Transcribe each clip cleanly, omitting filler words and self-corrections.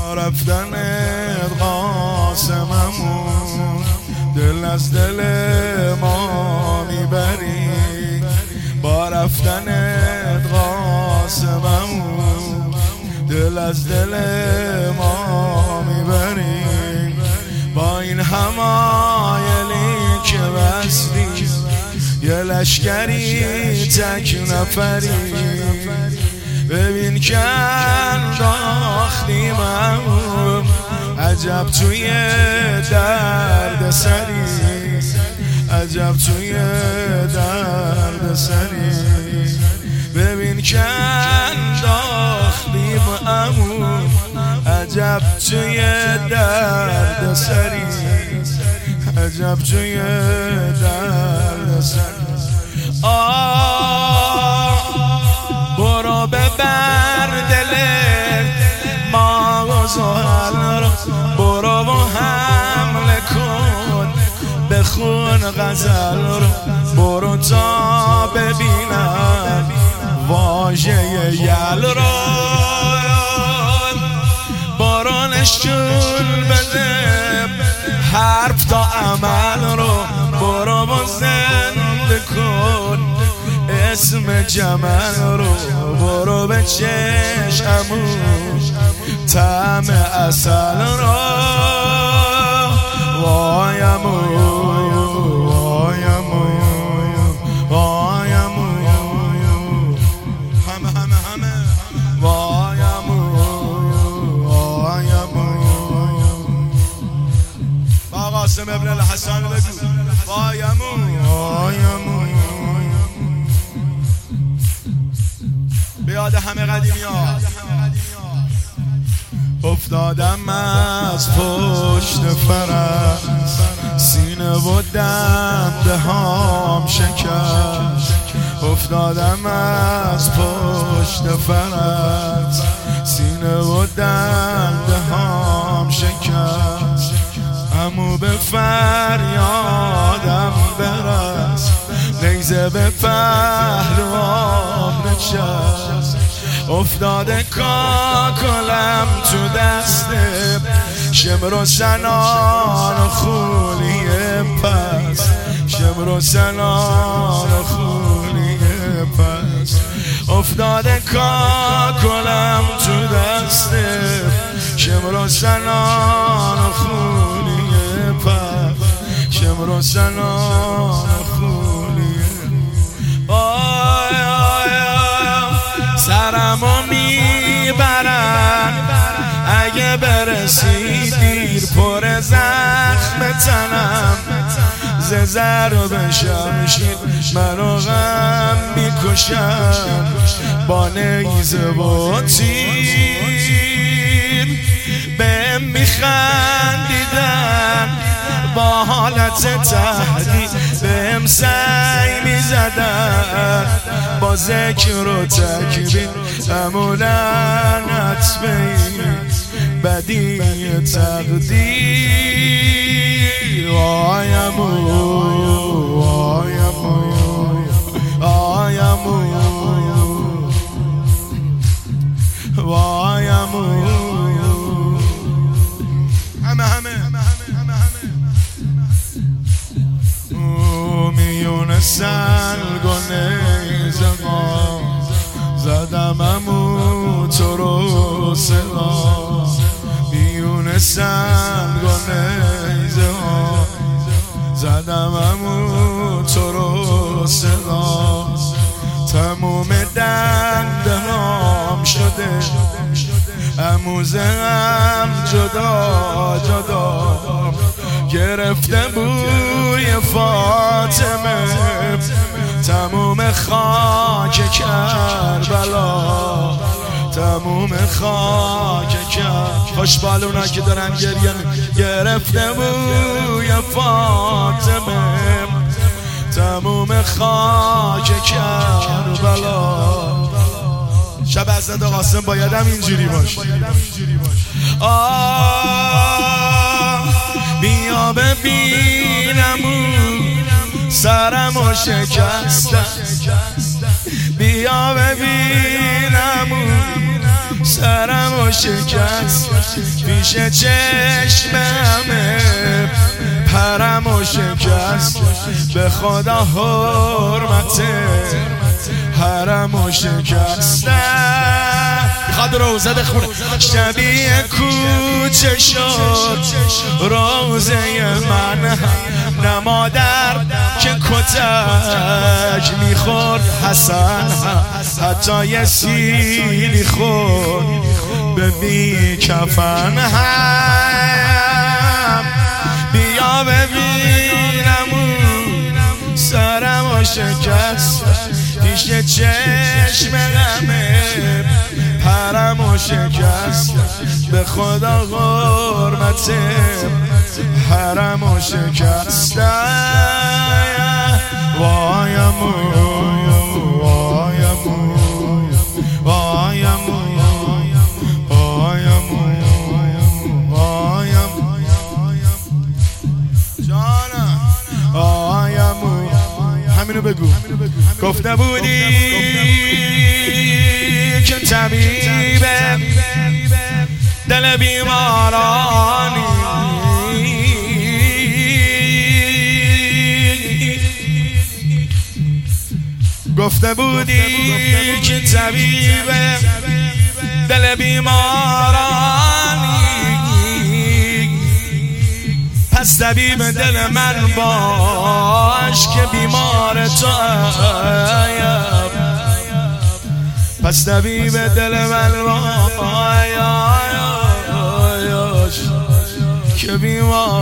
با رفتنت قاسممون دل از دل ما میبری، با رفتنت قاسممون دل از دل ما میبری. با این همایلی که بستی یه لشکری تک نفری، ببین که انداختیم عجب توی درد سری، عجب توی درد سری. ببین که انداختیم عجب توی درد سری، عجب توی درد سری. برو ببر دل ما و زحل رو، برو و حمله کن بخون غزل رو، برو تا ببینم واژه یل رو، برو نشون بده حرف تا عمل رو، برو با زنده کن اسم جمل رو، برو به چشمون طعم عسل رو. وایمو وایمو وایمو همه وایمو وایمو. با قاسم ابن الحسن بگو وایمو وایمو. بیاد همه قدیمی ها. افتادم از پشت فرس، سینه و دنده هام شکست. افتادم از پشت فرس، سینه و دنده هام شکست. عمو به فریادم برس، نیزه به پهلوام نشست. افتاده کاکلم تو دسته، شمر و سنان و خولیه پس، شمر و سنان و خولیه پس. افتاده کاکلم تو دسته، شمر و سنان و خولیه پس، شمر و سنان و خولیه. سرمو میبرن اگه برسی دیر، پر زخم تنم ز ضرب شمشیر منو غم میکشن با نیزه و تیر. بهم میخندیدن با حالت تهدید، بهم سعی میزدن با ذکر و تکبیر، اما لعنت به این بدی تقدیر. وایمو وایمو وایمو وایمو همه میون سنگ و نیزه ها زدم امو تو رو صدا، میون سنگ و نیزه ها زدم امو تو رو صدا. تموم دنده نام شده، اموزم جدا جدا گرفته بوی فاطمه، تموم خاک کربلا، تموم خاک کربلا. خوش بالونا که دارن گریه، گرفته بوی فاطمه، تموم خاک کربلا. شب حضرت قاسم بایدم اینجوری باشه. بیا ببینم سرمو شکستم، بیا ببینم سرمو شکست پیش چشممه، پرمو شکست به خدا حرمت حرمو شکستم. میخواد روزه بخونه. شبیه کوچه شد روزه من، نه مادر که کتک میخورد حسن، حتی یه سیلی خورد به بی کفن هم. بیا ببینم اون سرمو شکست پیش چشم غمه، پرمو شکست به خدا حرمت حرمو شکستم. وایمو وایمو وایمو وایمو وایمو جانم وایمو. همینو بگو. گفته بودی که طبیب دل بیمارانی، گفته بودی که طبیب دل بیمارانی، پس طبیب دل من باش که بیمار توام، پس طبیب دل من باش که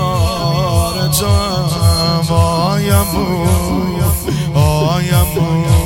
بیمار توام. آیمو آیمو